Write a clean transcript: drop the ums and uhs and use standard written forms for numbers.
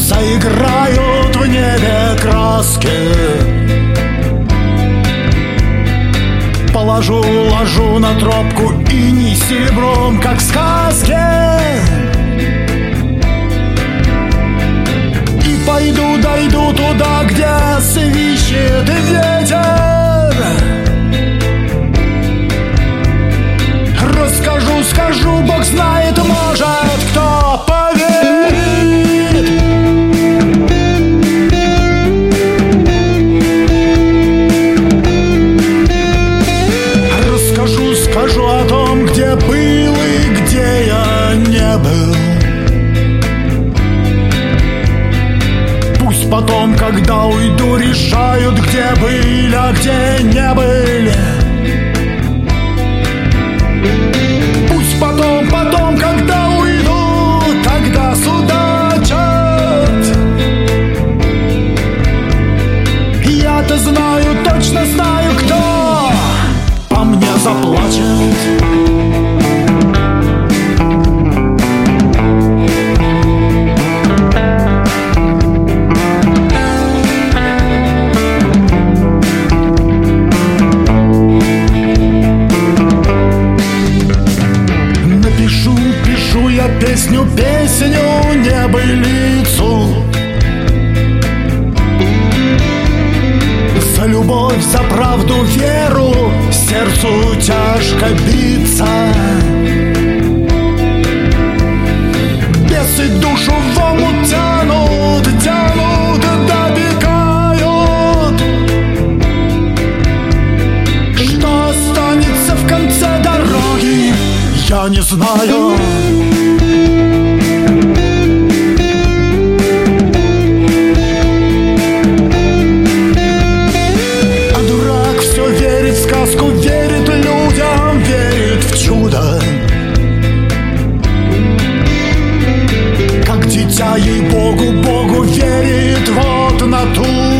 заиграют в небе краски. Ложу на тропку иней серебром, как в сказке. И дойду туда, где свищет ветер. Скажу, Бог знает, может, кто поверит. Скажу о том, где был и где я не был. Пусть потом, когда уйду, решают, где были, а где не были. Пусть потом, когда уйду, тогда судачат. Я-то знаю, точно знаю, кто по мне заплачет. Пишу я песню небылицу. За любовь, за правду, веру сердцу тяжко биться. Бесы душу в омут тянут, добегают. Что останется в конце дороги, я не знаю. А дурак все верит в сказку, верит людям, верит в чудо. Как дитя ей Богу верит, вот натура.